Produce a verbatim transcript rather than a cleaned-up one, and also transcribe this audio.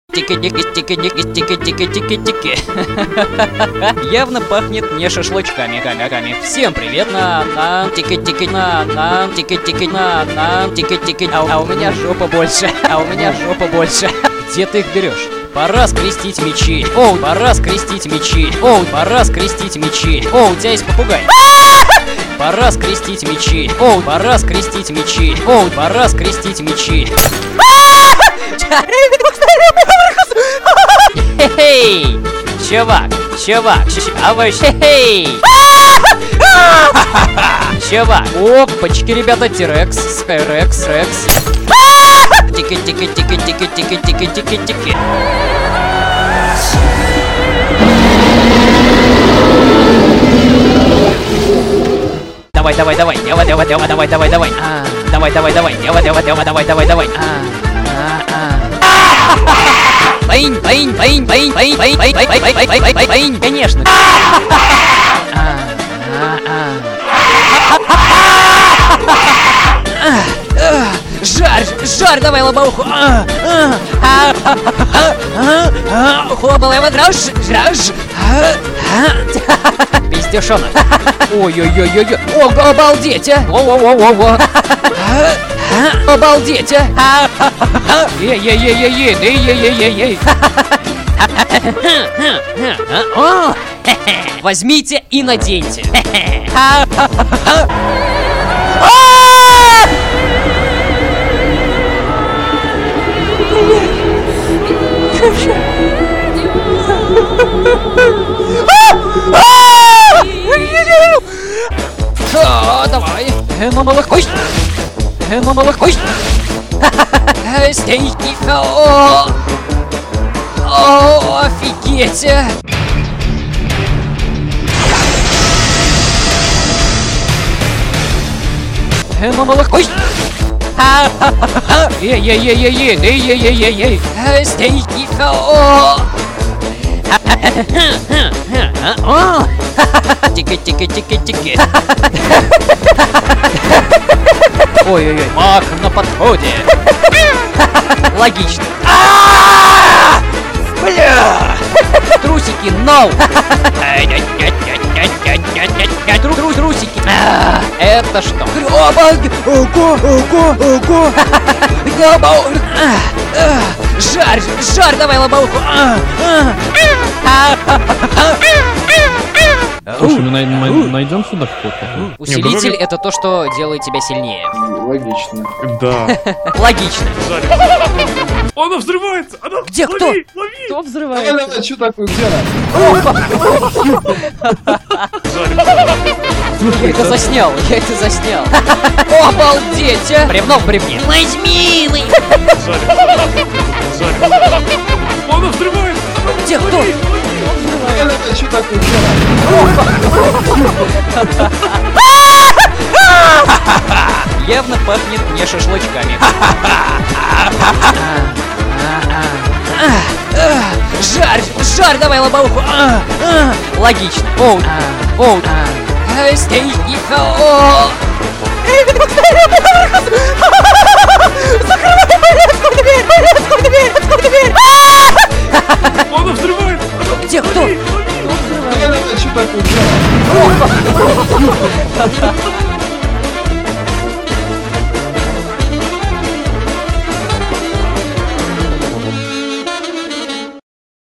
Тики-тики-тики-тики-тики-тики-тики. Явно пахнет не шашлычками. Камяками. Всем привет на на тики-тики на на тики-тики на на тики-тики. А, а у меня жопа больше. А у меня жопа больше. Где ты их берешь? Пора скрестить мечи. О, пора скрестить мечи. О, пора скрестить мечи. О, у тебя есть попугай. Пора скрестить мечи. О, пора скрестить мечи. О, пора скрестить мечи. Хе-хей! Чувак, чувак, а вы хе-хей! Чувак, опачки, ребята, Тирекс, Скайрекс, Рекс. Тики-тики-тики-тики-тики-тики-тики-тики. Давай, давай, давай, давай, давай, давай, давай, давай, давай, а, давай, давай, давай, давай, давай, давай, давай, давай, давай, а, а, а. Баинь, баинь, баинь, баинь, баинь, баинь, баинь, баинь, баинь, баинь, баинь, баинь, баинь, конечно. Жарь, жарь, давай лобовуху. Хлопала дрожь, дрожь. Пиздюшонок. Ой-ой-ой-ой-ой. О, обалдеть, а. Во-во-во-во-во. Обалдеть, а. Ей-ей-ей-ей-ей, ей-ей-ей-ей-ей. Возьмите и наденьте. А, давай. Ну, молокой. Ну, молокой. Стейки. О, о, офигеть. Ну, молокой. Ей-ей-ей-ей-ей, ей-ей-ей-ей-ей. Стейки. О, о, тики-тики-тики-тики. Ой-ой-ой, маг на подходе. Логично. Бля! Трусики, no! Трус, трусики. Это что? Ого, ого, ого. Жарь, жарь, давай лобовуху. Слушай, мы най- найдем сюда кто-то? Усилитель — это то, что делает тебя сильнее. Логично. Да. Логично. Она взрывается! Она... Где кто? Лови! Лови! Кто взрывается? Она что такое, где она? Я это заснял, я это заснял. Обалдеть, а! Бревно в бревне. Возьми! Она взрывается! Где кто? Она что такое, где она? Явно пахнет не шашлычками. Жарь, жарь, давай лобовуху. Логично. Оу, оу. Стейки. Закрывай порядку дверь, порядку дверь, порядку дверь.